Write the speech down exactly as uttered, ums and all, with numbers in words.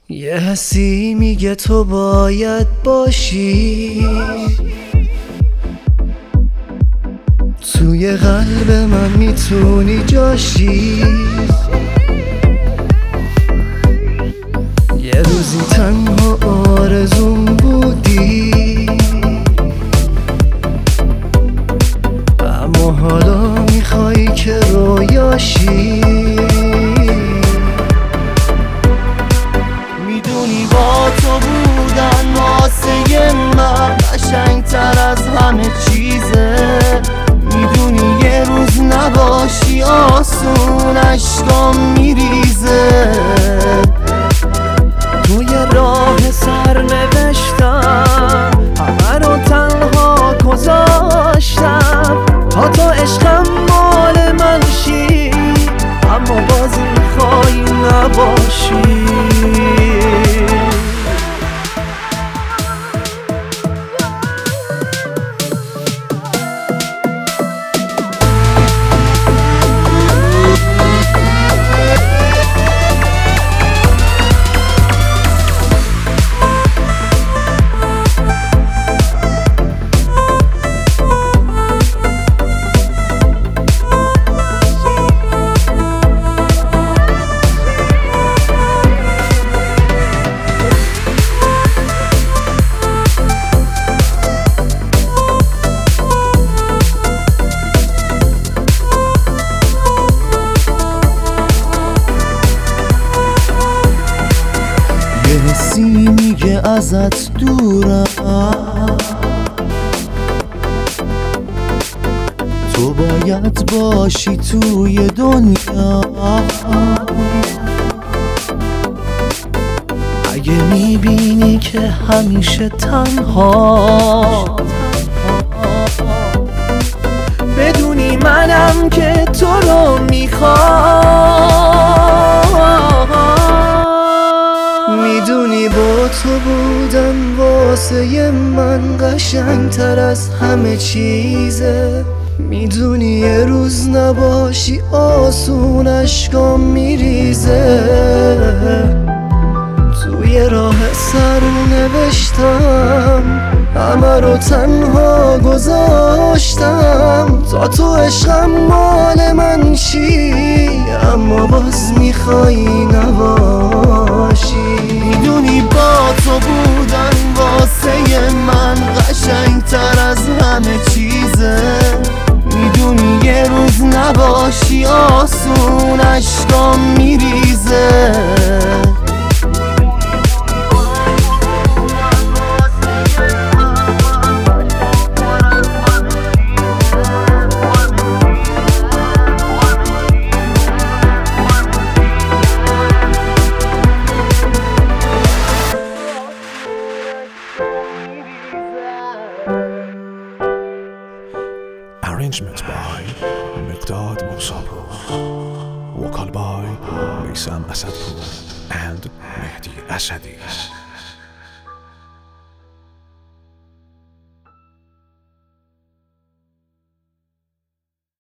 یه حسی میگه تو باید باشی، توی قلب من میتونی جاشی. یه روزی تنها آرزوم بودی، اما حالا میخوای که رویاشی. میدونی با تو بودن واسه من قشنگتر از همه چیزه. میدونی یه روز نباشی آسون اشکام میریزه. توی راه سر نوشتم، همه رو تنها گذاشتم تا تو عشقم مال من شی، اما باز میخوای نباشی. حسی میگه ازت دورم، تو باید باشی توی دنیا. اگه میبینی که همیشه تنها، بدونی منم که تو رو میخوام. میدونی با تو بودن واسه من قشنگتر از همه چیزه. میدونی یه روز نباشی آسون اشکام میریزه. توی راه سر نوشتم، همه رو تنها گذاشتم تا تو عشقم مال من شی، اما باز میخوای نباشی. میدونی با تو بودن واسه من قشنگتر از همه چیزه. میدونی یه روز نباشی آسون اشکام میریزه. Arrangement by Miqdad Mousapour, vocal by Maysam Asadpour and Mehdi Asadi.